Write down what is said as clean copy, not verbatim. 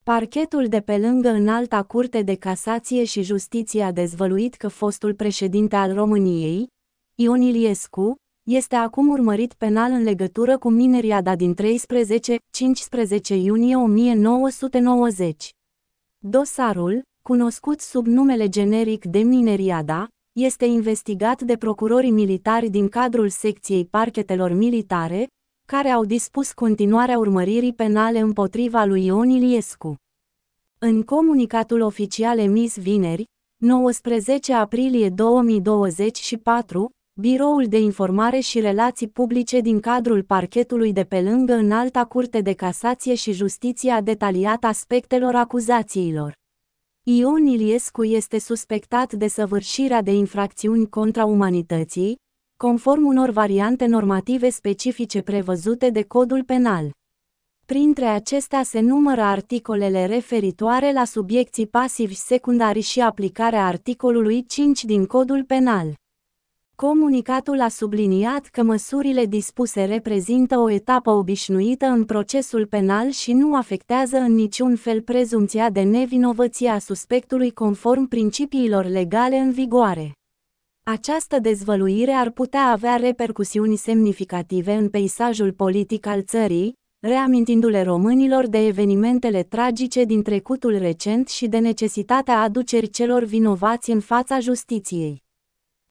Parchetul de pe lângă Înalta Curte de Casație și Justiție a dezvăluit că fostul președinte al României, Ion Iliescu, este acum urmărit penal în legătură cu mineriada din 13-15 iunie 1990. Dosarul, cunoscut sub numele generic de mineriada, este investigat de procurorii militari din cadrul secției parchetelor militare, care au dispus continuarea urmăririi penale împotriva lui Ion Iliescu. În comunicatul oficial emis vineri, 19 aprilie 2024, Biroul de Informare și Relații Publice din cadrul parchetului de pe lângă Înalta Curte de Casație și Justiție a detaliat aspectelor acuzațiilor. Ion Iliescu este suspectat de săvârșirea de infracțiuni contra umanității, conform unor variante normative specifice prevăzute de Codul Penal. Printre acestea se numără articolele referitoare la subiecții pasivi secundari și aplicarea articolului 5 din Codul Penal. Comunicatul a subliniat că măsurile dispuse reprezintă o etapă obișnuită în procesul penal și nu afectează în niciun fel prezumția de nevinovăție a suspectului conform principiilor legale în vigoare. Această dezvăluire ar putea avea repercusiuni semnificative în peisajul politic al țării, reamintindu-le românilor de evenimentele tragice din trecutul recent și de necesitatea aducerii celor vinovați în fața justiției.